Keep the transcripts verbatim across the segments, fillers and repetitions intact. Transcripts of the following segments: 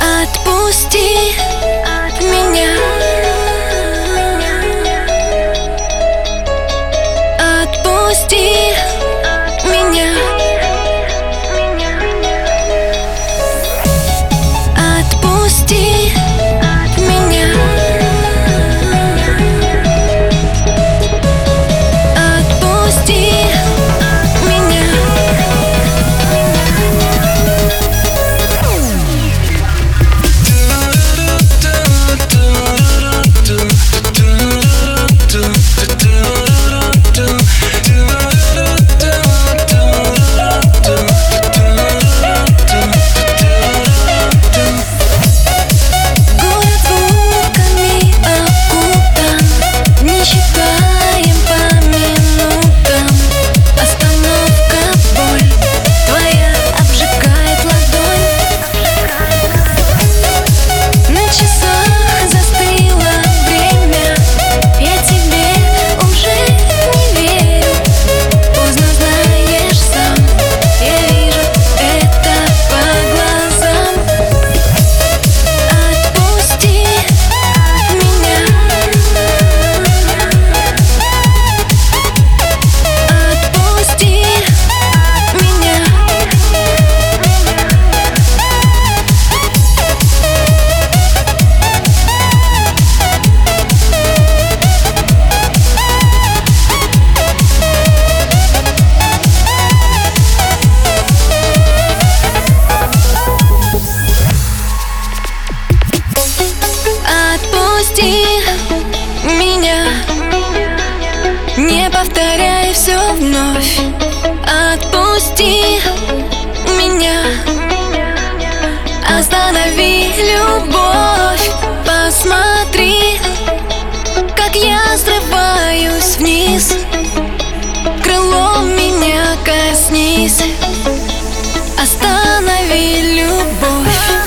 Отпусти меня. Отпусти меня. Отпусти меня. Отпусти меня. Отпусти меня, не повторяй все вновь. Отпусти меня, останови любовь. Посмотри, как я срываюсь вниз. Крылом меня коснись, останови любовь.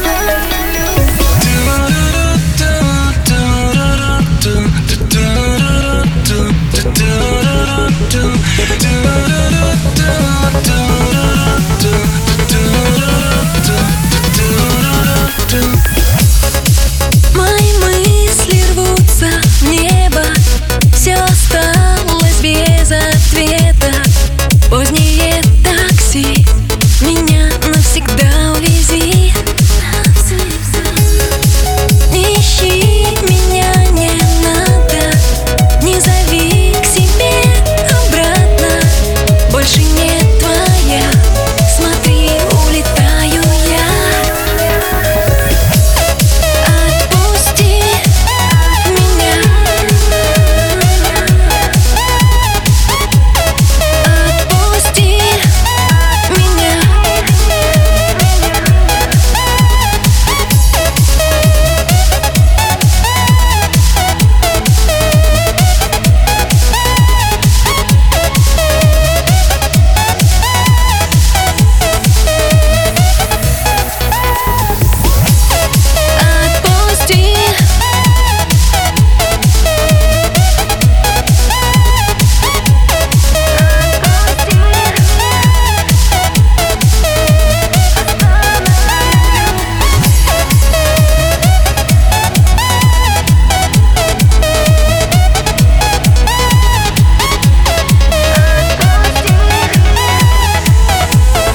Мои мысли рвутся в небо, все осталось без ответа. Позднее такси, меня навсегда увези. Не ищи меня, не надо, не зови к себе обратно. Больше не твоя, смотри, улетаю я. Отпусти меня. Отпусти меня.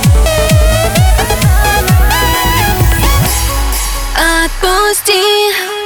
Отпусти.